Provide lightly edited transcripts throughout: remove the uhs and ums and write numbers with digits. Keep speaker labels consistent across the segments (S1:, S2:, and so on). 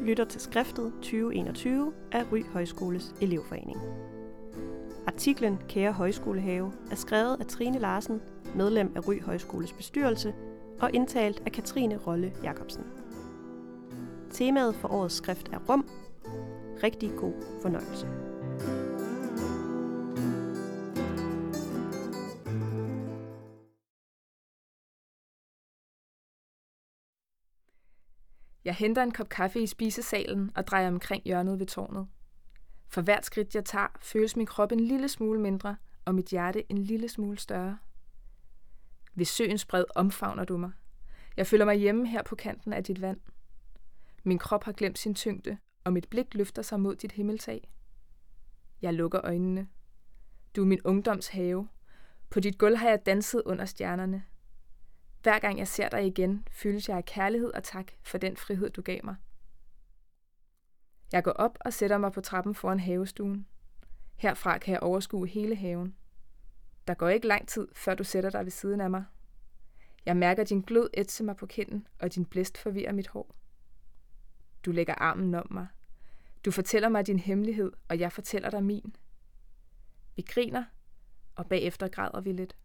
S1: lytter til Skriftet 2021 af Ry Højskoles elevforening. Artiklen Kære Højskolehave er skrevet af Trine Larsen, medlem af Ry Højskoles bestyrelse, og indtalt af Katrine Rolle Jacobsen. Temaet for årets skrift er Rum. Rigtig god fornøjelse.
S2: Jeg henter en kop kaffe i spisesalen og drejer omkring hjørnet ved tårnet. For hvert skridt jeg tager, føles min krop en lille smule mindre, og mit hjerte en lille smule større. Ved søens bred omfavner du mig. Jeg føler mig hjemme her på kanten af dit vand. Min krop har glemt sin tyngde, og mit blik løfter sig mod dit himmeltag. Jeg lukker øjnene. Du er min ungdoms have. På dit gulv har jeg danset under stjernerne. Hver gang jeg ser dig igen, fyldes jeg af kærlighed og tak for den frihed, du gav mig. Jeg går op og sætter mig på trappen foran havestuen. Herfra kan jeg overskue hele haven. Der går ikke lang tid, før du sætter dig ved siden af mig. Jeg mærker din glød ætse mig på kinden, og din blæst forvirrer mit hår. Du lægger armen om mig. Du fortæller mig din hemmelighed, og jeg fortæller dig min. Vi griner, og bagefter græder vi lidt.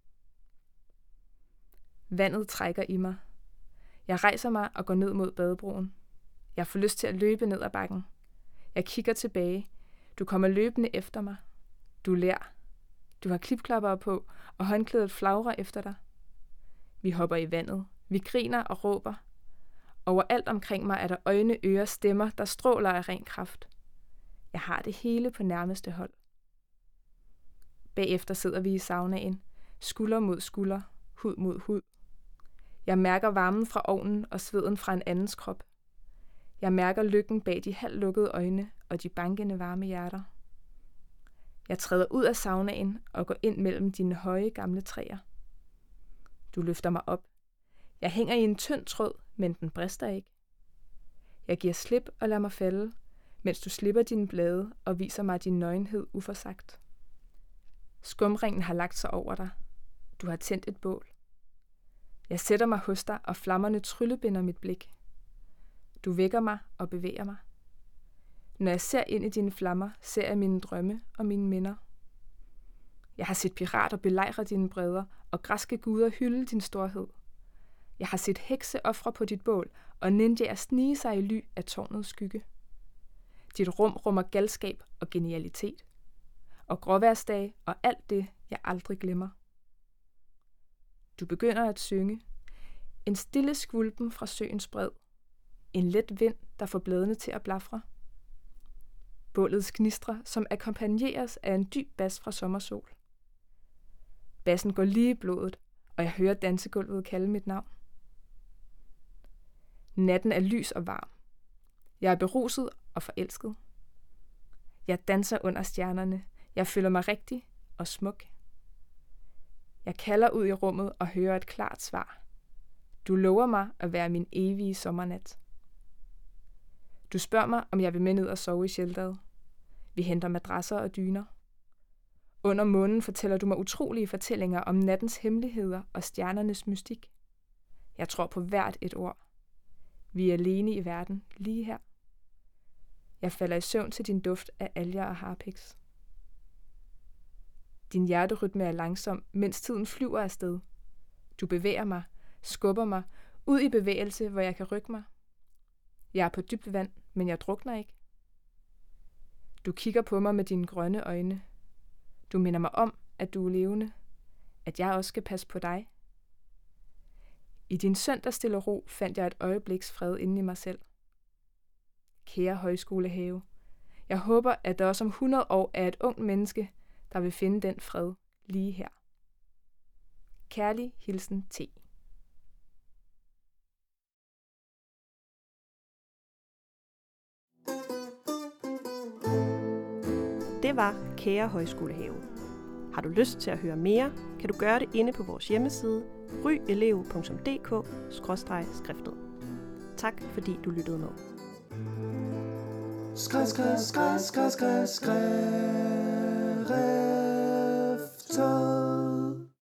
S2: Vandet trækker i mig. Jeg rejser mig og går ned mod badebroen. Jeg får lyst til at løbe ned ad bakken. Jeg kigger tilbage. Du kommer løbende efter mig. Du ler. Du har klipklapper på, og håndklædet flagrer efter dig. Vi hopper i vandet. Vi griner og råber. Overalt omkring mig er der øjne, ører, stemmer, der stråler af ren kraft. Jeg har det hele på nærmeste hold. Bagefter sidder vi i saunaen, skulder mod skulder, hud mod hud. Jeg mærker varmen fra ovnen og sveden fra en andens krop. Jeg mærker lykken bag de halvlukkede øjne og de bankende varme hjerter. Jeg træder ud af saunaen og går ind mellem dine høje gamle træer. Du løfter mig op. Jeg hænger i en tynd tråd, men den brister ikke. Jeg giver slip og lader mig falde, mens du slipper dine blade og viser mig din nøgenhed uforsagt. Skumringen har lagt sig over dig. Du har tændt et bål. Jeg sætter mig hos dig, og flammerne tryllebinder mit blik. Du vækker mig og bevæger mig. Når jeg ser ind i dine flammer, ser jeg mine drømme og mine minder. Jeg har set pirater belejre dine bredder, og græske guder hylde din storhed. Jeg har set hekse ofre på dit bål, og ninjaer snige sig i ly af tårnets skygge. Dit rum rummer galskab og genialitet. Og gråværsdage og alt det, jeg aldrig glemmer. Du begynder at synge. En stille skvulpen fra søens bred. En let vind, der får bladene til at blafre. Bålets gnistre, som akkompagneres af en dyb bas fra sommersol. Bassen går lige i blodet, og jeg hører dansegulvet kalde mit navn. Natten er lys og varm. Jeg er beruset og forelsket. Jeg danser under stjernerne. Jeg føler mig rigtig og smuk. Jeg kalder ud i rummet og hører et klart svar. Du lover mig at være min evige sommernat. Du spørger mig, om jeg vil med ned og sove i shelteret. Vi henter madrasser og dyner. Under månen fortæller du mig utrolige fortællinger om nattens hemmeligheder og stjernernes mystik. Jeg tror på hvert et ord. Vi er alene i verden, lige her. Jeg falder i søvn til din duft af alger og harpiks. Din hjerterytme er langsom, mens tiden flyver afsted. Du bevæger mig, skubber mig, ud i bevægelse, hvor jeg kan rykke mig. Jeg er på dybt vand, men jeg drukner ikke. Du kigger på mig med dine grønne øjne. Du minder mig om, at du er levende, at jeg også skal passe på dig. I din søndagsstille ro fandt jeg et øjebliks fred inde i mig selv. Kære højskolehave, jeg håber, at der også om 100 år er et ungt menneske, der vil finde den fred lige her. Kærlig hilsen T.
S1: Det var Kære Højskolehave. Har du lyst til at høre mere, kan du gøre det inde på vores hjemmeside ryelev.dk/skriftet. Tak fordi du lyttede med.
S3: Skriftet.